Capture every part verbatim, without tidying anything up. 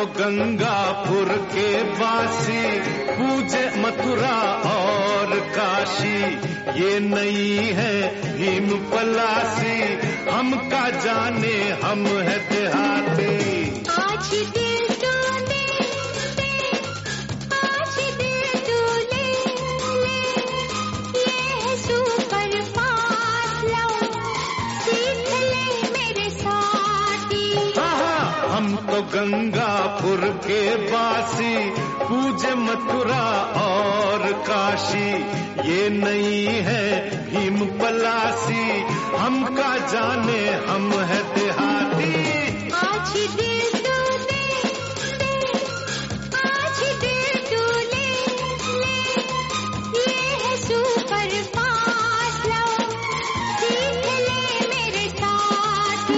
तो गंगापुर के वासी, पूजे मथुरा और काशी। ये नहीं है भीम पलासी, हम का जाने हम है देहाती। आज दिल तूने ले, आज दिल तू ले ले, ये है सुपर फास्ट लव, सीख ले मेरे साथी। हाँ हाँ, हम तो गंगापुर के वासी, पूजे मथुरा और काशी। ये नहीं है भीम पलासी, हम का जाने हम है देहाती। आज दिल तू ले ले, आज दिल तू ले ले, ये है सुपर फास्ट लव, सीख ले मेरे साथी।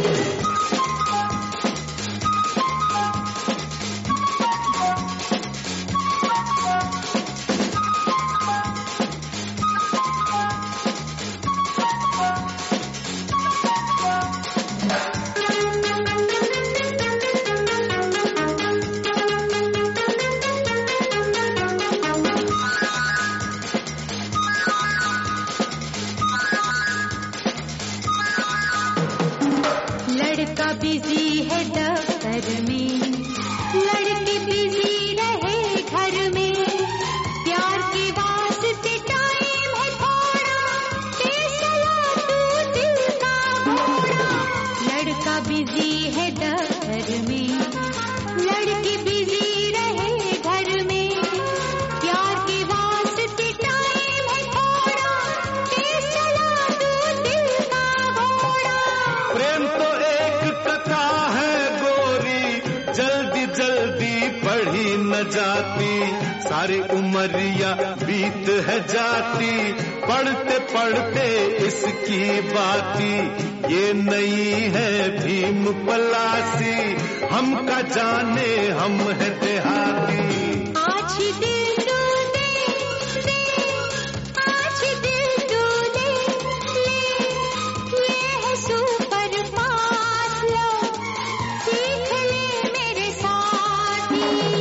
लड़का बिजी है दफ्तर में, लड़की बिजी रहे घर में, प्यार के वास्ते टाइम है थोड़ा, तेज चला तू दिल का घोड़ा। लड़का बिजी है दफ्तर में, लड़की बिजी रहे घर में, प्यार के वास्ते टाइम है थोड़ा, तेज चला तू दिल का घोड़ा। प्रेम तो एक कथा है गोरी, जल्दी जल्दी पढ़ी न जाती, सारी उमरिया बीत है जाती, पढ़ते पढ़ते इसकी बाती। ये नहीं है भीम पलासी, हम का जाने हम है देहाती। आज दिल तू ले ले, आज दिल तू ले ले, ये है सुपर फास्ट लव, सीख ले मेरे साथी।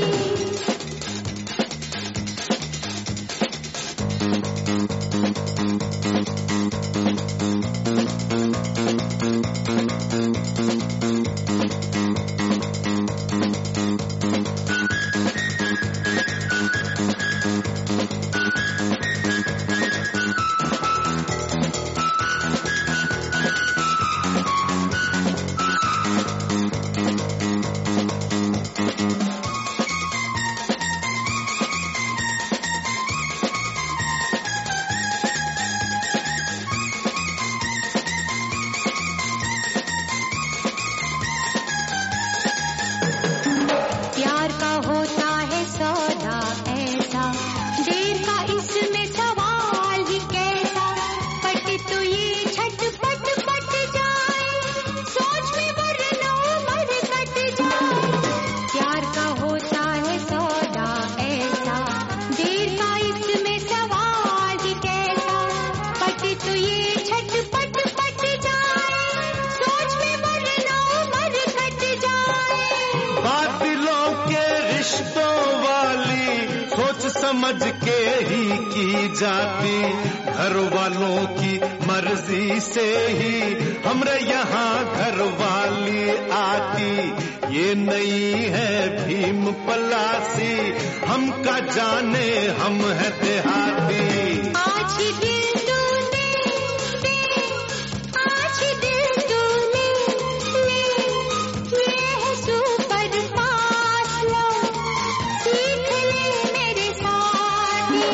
प्यार का होता है सौदा ऐसा, देर का इसमें सवाल ही कैसा, पट तो ये झटपट पट जाए, सोच में वरना उम्र कट जाए। प्यार का होता है सौदा ऐसा, देर का इसमें सवाल ही कैसा, पट तो ये झटपट पट जाए, सोच में वरना उम्र कट जाए। बातिलों के रिश्तों वाली सोच समझ के ही की जाती, घर वालों की मर्जी से ही हमरे यहाँ घर वाली आती। ये नहीं है भीम पलासी, हम का जाने हम है देहाती। आज दिल तू ले ले, आज दिल तू ले ले, ये है सुपर फास्ट लव, सीख ले मेरे साथी।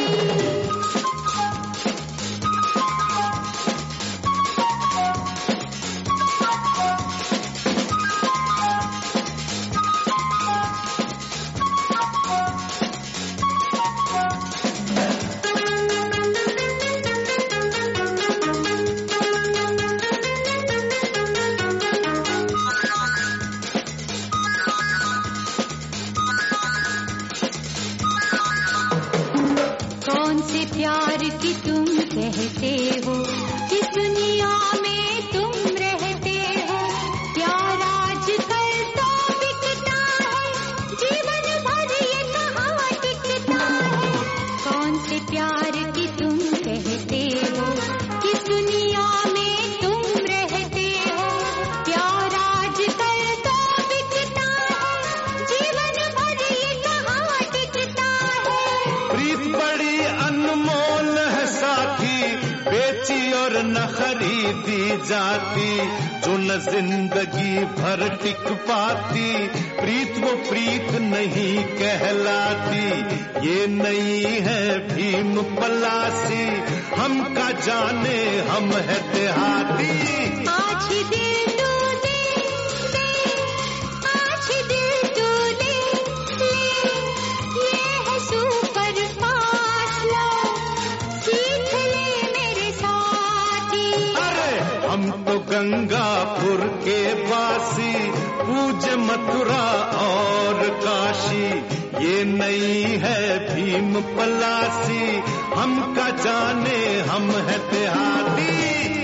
प्यार की तुम कहते हो, किस दुनिया में तुम रहते हो। प्यार आजकल तो बिकता है, बड़ी अनमोल है साथी, बेची और न खरीदी जाती, जो न जिंदगी भर टिक पाती, प्रीत वो प्रीत नहीं कहलाती। ये नहीं है भीम पलासी, हम का जाने हम है देहाती। आज दिल तू दे दे, आज दिल तू ले ले, ये है सुपर फास्ट लव, सीख ले मेरे साथी। अरे हम तो गंगापुर के वासी, पूज मथुरा और काशी, ये नहीं है भीम पलासी, हम का जाने हम है देहाती।